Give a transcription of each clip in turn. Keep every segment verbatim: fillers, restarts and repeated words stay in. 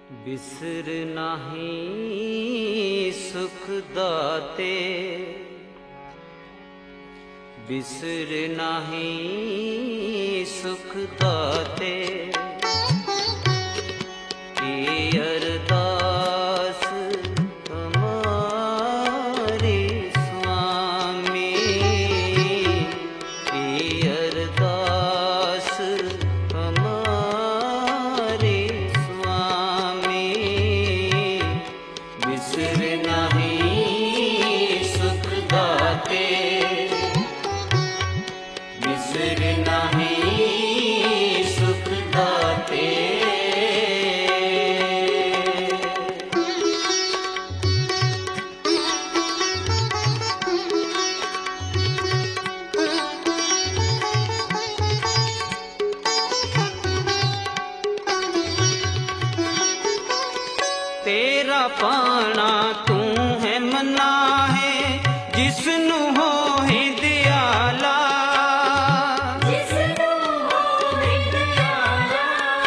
बिसर नाही सुख दाते, बिसर नाही सुख दाते। ये अरदास हमारी स्वामी, ये अरदास हमारी स्वामी। बिसर नहीं सुख दाते, बिसर नहीं सुख दाते। तेरा पाना तू है मना है, जिसनु हो ही दयाला, जिसनु हो ही दयाला।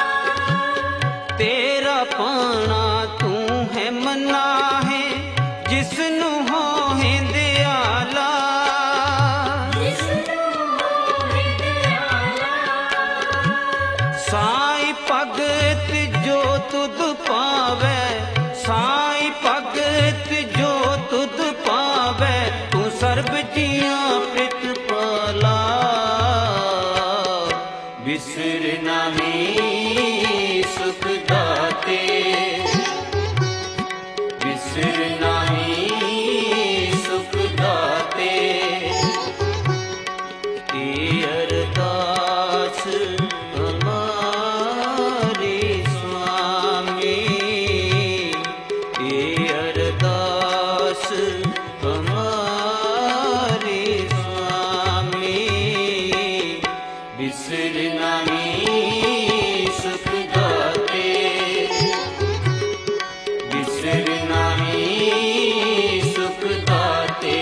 तेरा पाना तू है मना है, जिसनु हो ही दयाला। जिसनु हो ही दयाला। साई भगत जो तुद पावे, साई भगत जो तुद पावे, तू सर्ब जियां प्रितपाला। बिसर नहीं सुख दाते, बिसर नहीं सुख दाते। ये अरदास हमारी स्वामी, ये अरदास हमारी स्वामी। बिसर नहीं सुख दाते, बिसर नहीं सुख दाते।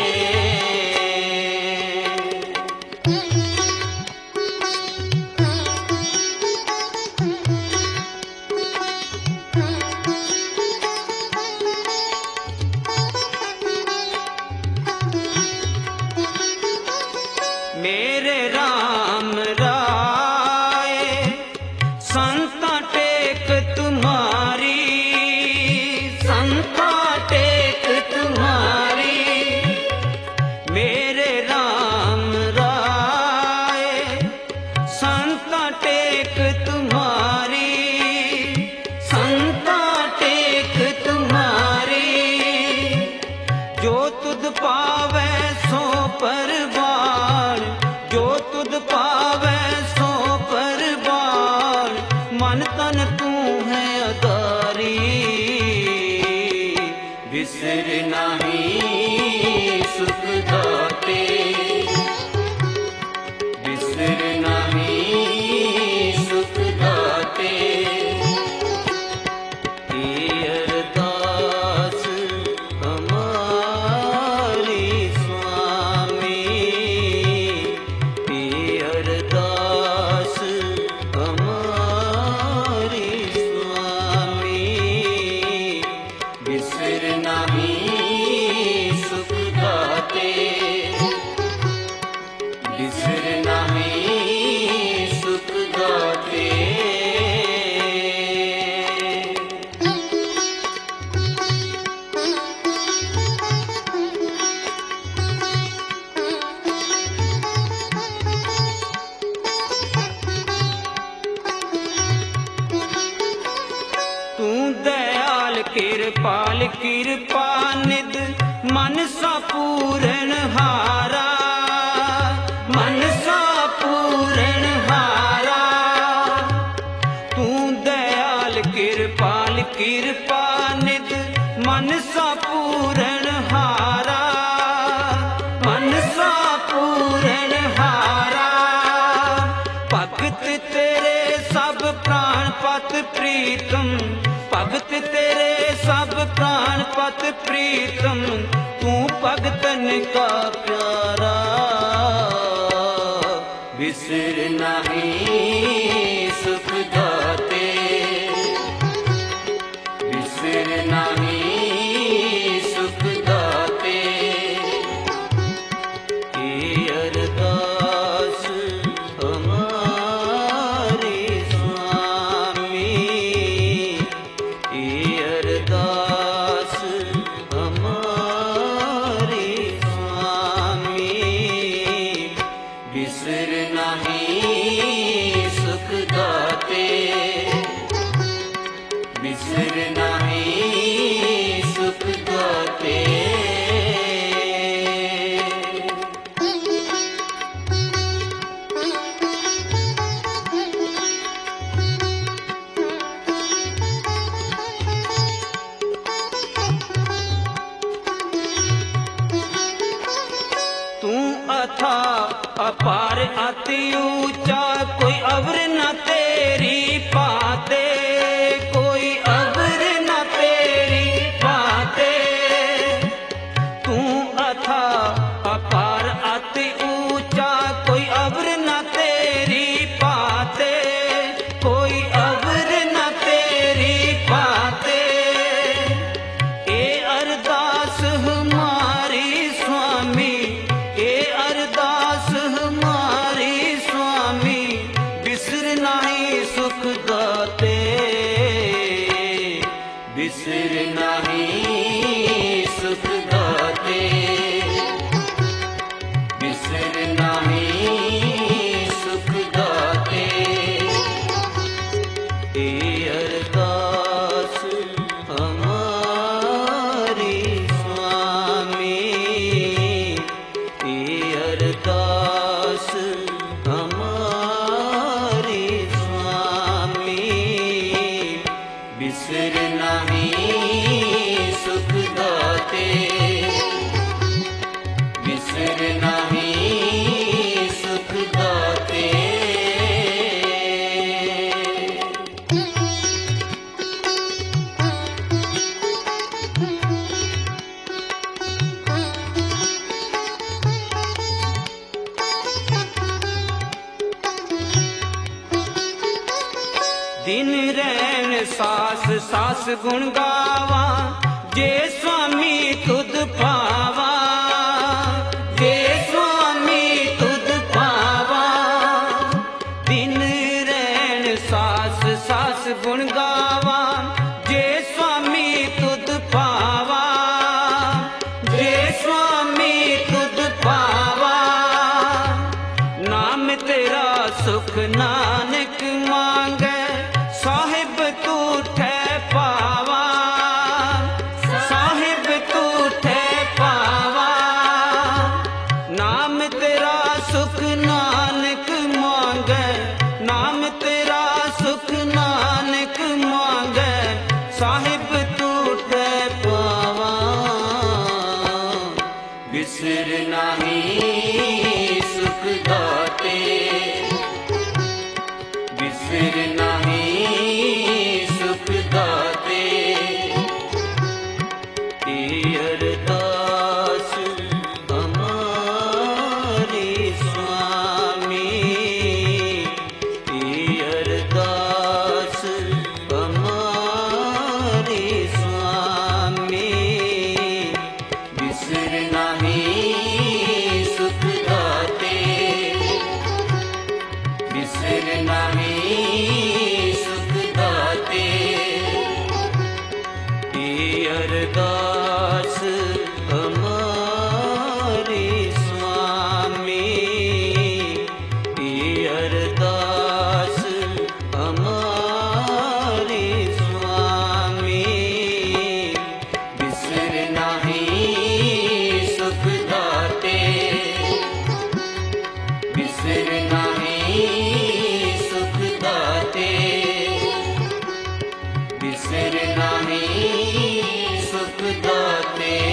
मेरे राम राय संता टेक तुम्हारी, संता टेक तुम्हारी। मेरे राम राय संता टेक तुम्हारी, संता टेक तुम्हारी। जो तुद पावे सो परवान, जो तुद पावे सो परवान। मन तन तू है अदारी, बिसर नहीं सुख दाते, बिसर नहीं सुख दाते। ये अरदास हमारी स्वामी, ये अरदास हमारी स्वामी। बिसर नहीं सुख दाते, बिसर नहीं सुख दाते। तू दयाल कृपाल कृपा निध, मनसा पूरन हारा, मनसा पूरन हारा। तू दयाल कृपाल कृपा निध, मनसा पूरन हारा, मनसा पूरन हारा। भगत तेरे सब प्राण पत प्रीतम, भगत तेरे सब प्राण पत प्रीतम। तू भगतन का प्यारा, बिसर नहीं सुख दाते, बिसर नहीं सुख दाते। तू अथा अपार अति ऊंचा, कोई अवर न तेरी पाते, कोई अवर न तेरी पाते। तू अथा अपार अति ऊंचा, कोई अवर न तेरी पाते, कोई अवर न तेरी पाते। ए अरदास हमारी स्वामी, ए अरदास हमारी स्वामी, बिसर नहीं सुख दाते, बिसर नहीं सुख दाते, बिसर नहीं सुख दाते। ए अरदास हमारी स्वामी, ए अरदास हमारी स्वामी, बिसर नहीं सुख दाते, बिसर नहीं सुख दाते। दिन रैन सास सास गुण गावा, जे स्वामी तुद पावा, जे स्वामी तुद पावा। दिन रैन सास सास गुण गावा, जे स्वामी तुद पावा, जे स्वामी तुद पावा। नाम तेरा सुख नानक मांगे, साहिब तू ठै पावा, साहिब तू ठै पावा। नाम तेरा सुख नानक मांगे, नाम तेरा सुख नानक मांगे, साहिब तू ठै पावा। बिसर नहीं सुख दाते, बिसर नहीं सुख दाते। ए अरदास हमारी स्वामी, ए अरदास हमारी स्वामी, बिसर नहीं सुख दाते, बिसर नहीं सुख दाते। ए अरदास हमारी स्वामी, ए अरदास हमारी स्वामी, बिसर नहीं सुख दाते, बिसर नहीं सुख दाते, बिसर नहीं सुख दाते।